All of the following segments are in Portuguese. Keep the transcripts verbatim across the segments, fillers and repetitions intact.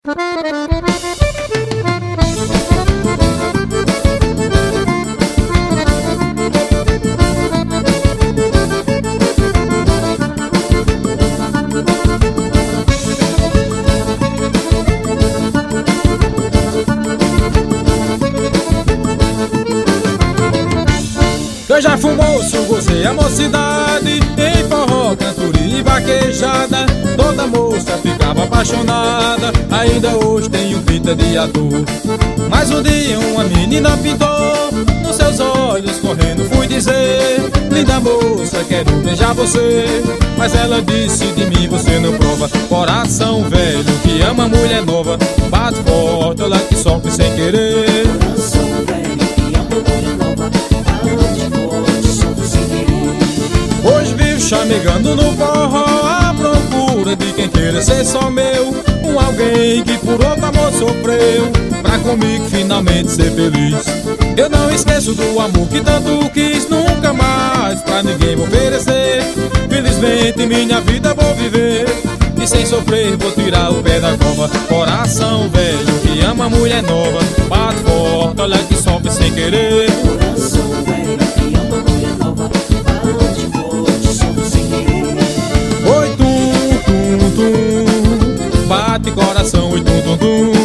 Eu já fui moço, gozei a mocidade, em forró, cantoria e vaquejada. Toda moça ficava apaixonada, ainda hoje tenho pinta de ator. Mas um dia uma menina pintou nos seus olhos, correndo fui dizer: linda moça, quero beijar você. Mas ela disse: de mim você não prova. Coração velho que ama mulher nova, bate forte, olha que sofre sem querer. Coração velho que ama mulher nova, bate forte, sofre sem querer. Hoje vivo chamegando no forró, à procura de quem queira ser só meu. Um alguém que por outro amor sofreu, pra comigo finalmente ser feliz. Eu não esqueço do amor que tanto quis, nunca mais pra ninguém vou oferecer. Felizmente minha vida vou viver, e sem sofrer vou tirar o pé da cova. Coração velho que ama mulher nova, bate forte, olha que sofre sem querer. Coração velho que ama mulher nova, bate forte, sofre sem querer. Oi tum tum tum, bate coração, oi tum tum tum.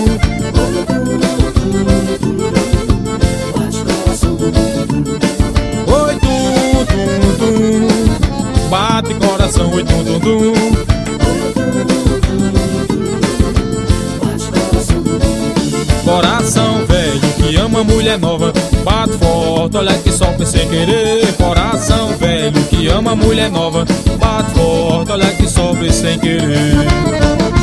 Oi tum tum tum, bate coração, oi tum tum tum. Coração velho que ama mulher nova, bate forte, olha que sofre sem querer. Coração velho que ama mulher nova, bate forte, olha que sofre sem querer.